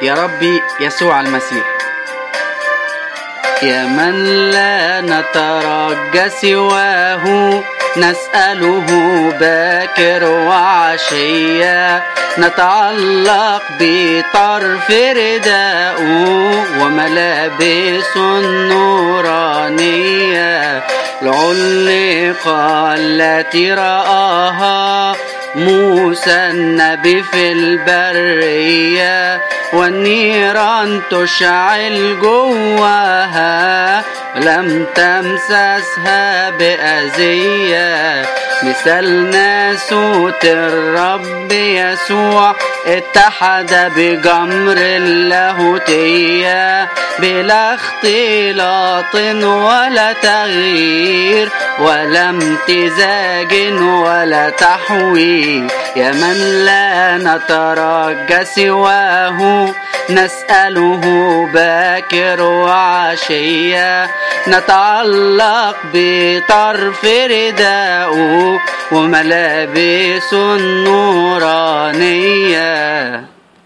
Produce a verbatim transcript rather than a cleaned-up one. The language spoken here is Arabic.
يا ربي يسوع المسيح. يا من لا نترجى سواه، نسأله باكر وعشية، نتعلق بطرف رداءه وملابس نورانية. العلقة التي رآها موسى النبي في البرية، والنيران تشعل جواها لم تمسسها بأذية. مثل ناسوت الرب يسوع اتحد بجمر اللاهوتية، بلا اختلاط ولا تغيير ولا امتزاج ولا تحويل. يا من لا نترجى سواه، نسأله باكر وعشية، نتعلق بطرف رداءه وملابس نورانية.